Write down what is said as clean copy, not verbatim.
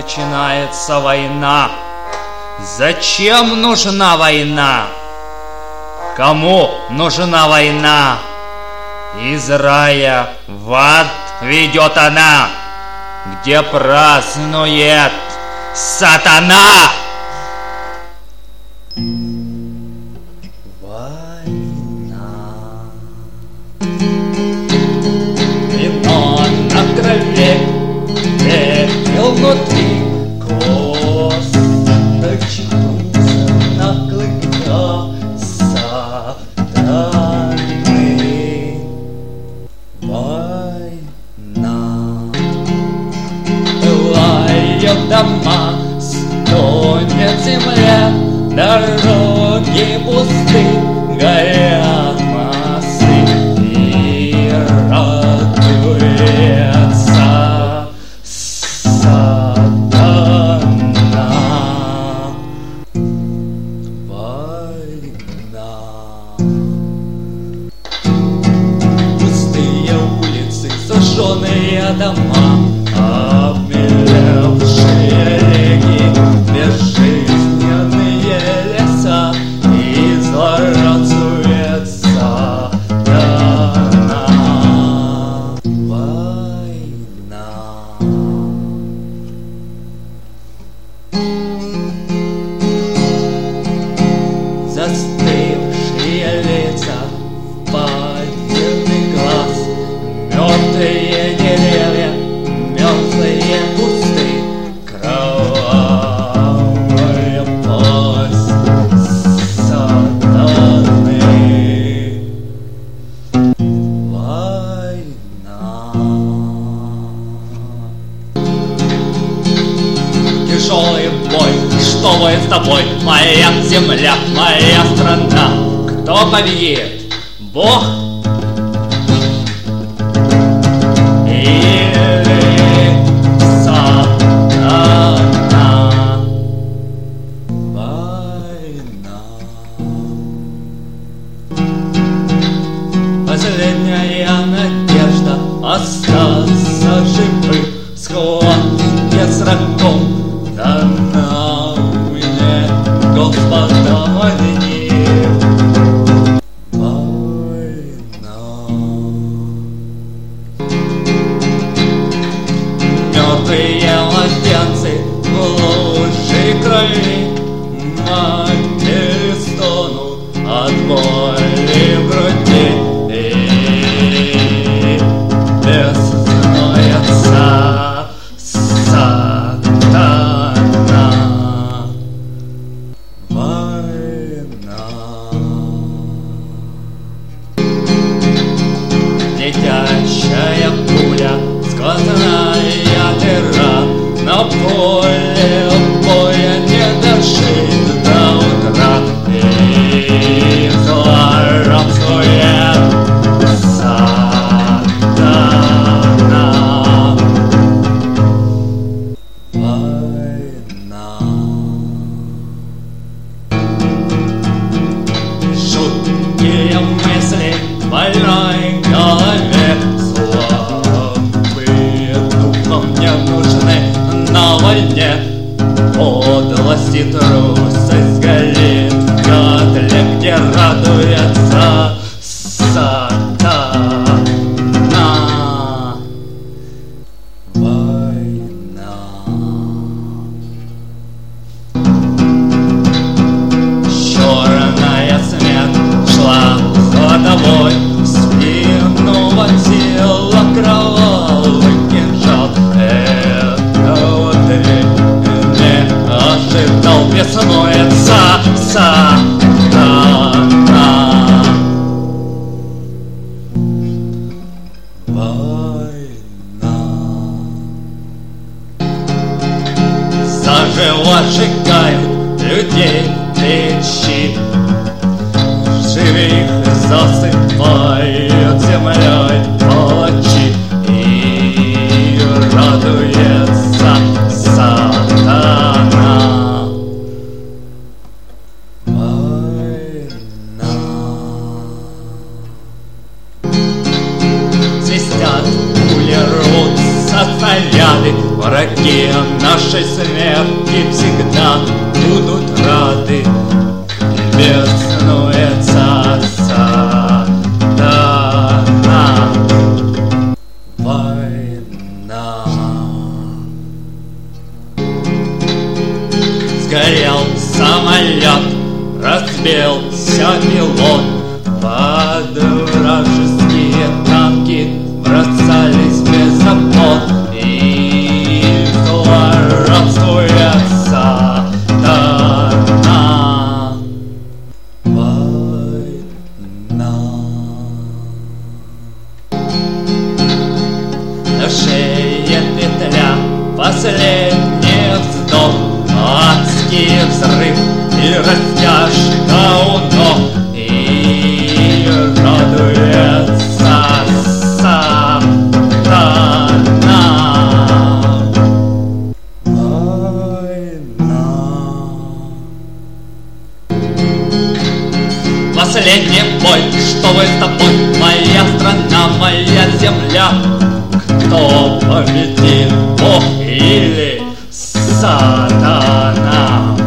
начинается война. Зачем нужна война? Кому нужна война? Из рая в ад ведет она, где празднует сатана. Война. Вино на траве, пепел внутри, косточек на клыках сатаны. Война. Пылают дома, стонет земля, дороги пусты, горят мосты, и радуется сатана. Война. Пустые улицы, сожженные дома, обмелевшие реки, безжизненные леса, и злорадствует сатана. Война. Застывшие лица, потерянный глаз, мертвые деревья, мертвые кусты, кровавая пасть сатаны. Война. Тяжелый бой, что будет с тобой, моя земля, моя страна? Кто победит? Бог? Или сатана? Война. Последняя надежда остаться живым, схватки с врагом дана мне, Господа одним. Война. Мертвые младенцы в луже крови, матери стонут от боли в груди, и беснуется сатана. Война. Летящая пуля, сквозная дыра, на поле боя не дожить до утра, и злорадствует сатана. Война. Жуткие мысли в больной голове, слабые духом не нужны на войне. Подлость и трусость горит в котле, где радуется сатана. Война. Черная смерть шла ходовой, в спину вонзила кровавый кинжал. Этого ты не ожидал, беснуется сатана. Война. Заживо сжигают людей печи, живых засыпают землей палачи, и радуется сатана. Война. Свистят пули, рвутся снаряды, рады, враги нашей смерти всегда будут рады. Беснуется сатана. Война. Сгорел самолет, разбился пилот, под вражеские танки бросались без опор, и злорадствует сатана. Война. На шее петля, последний вздох, адский взрыв и растяжка у ног, и радуется сатана. Война. Последний бой, что вы с тобой, моя страна, моя земля. Кто победит, Бог или сатана?